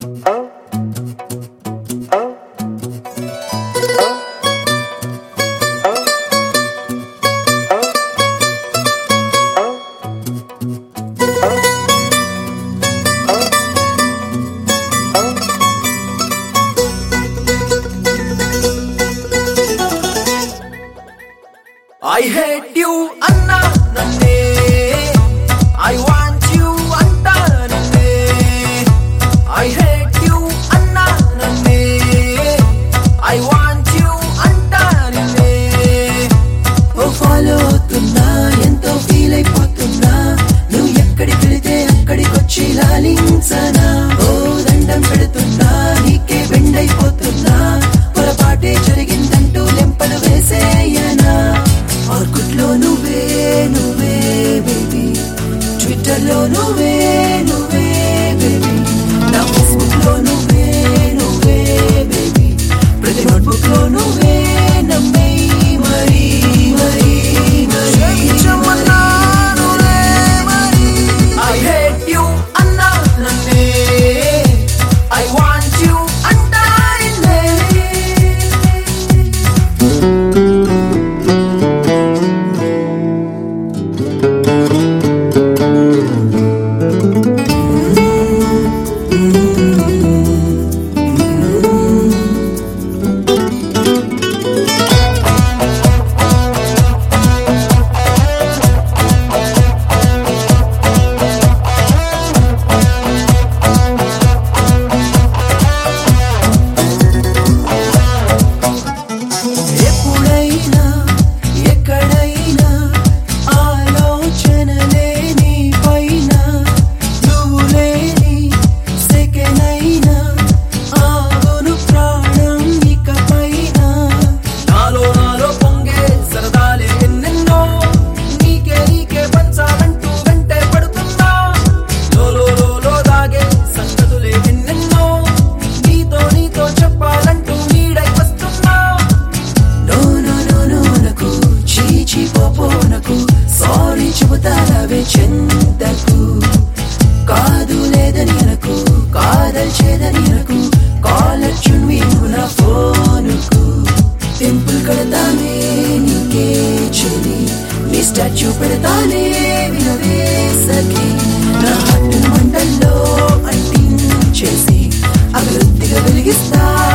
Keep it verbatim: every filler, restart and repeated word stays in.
I hate you Anna nanne I want you anta nanne I hate you Anna nanne I want you anta nanne Oh follow tunna ento feel ayipotunna nu ekkadiki velite akkadikochi lalinchana Oh dandam pedutunna nike bend ayipotunna పొరపాటే జరిగిందంటూ లెంపలు వేసేయనా ఆర్కుట్లో నువ్వే నువ్వే baby ట్విట్టర్లో నువ్వే నువ్వే baby నా ఫేస్బుక్లో నువ్వే నువ్వే బేబీ ప్రతి నోట్బుక్లో నువ్వే నమ్మే మరీ మరీ మరీ I hate you అన్నా నన్నే I want you అంటానే ఎప్పుడైనా ఎక్కడైనా ఆలోచనలే నీ పైన నువ్వు లేని సెకనైనా ఆగును ప్రాణం ఇకపైన నాలో నాలో పొంగే సరదాలే ఎన్నెన్నో నీకే నీకే పంచాలంటూ వెంటే పడుతున్నా లోలో లోలో దాగే సంగతులే ఎన్నెన్నో నీతో నీతో చెప్పాలంటూ నీడై వస్తున్నా నో నో నో నో నకు చీచి పోపోనకు సారీ చెబుతానవే చెందకు కాదు లేదని అనకు కాదల్చేదని అనకు కాలర్ చున్వి నా ఫోనుకు టెంపుల్ కడతానే నీకే చెలి నీ స్టాచ్యూ పెడతానే వినవే సఖి నా హట్టు మంటల్లో అంటించేసి అభివృద్ధిగా వెలిగిస్తా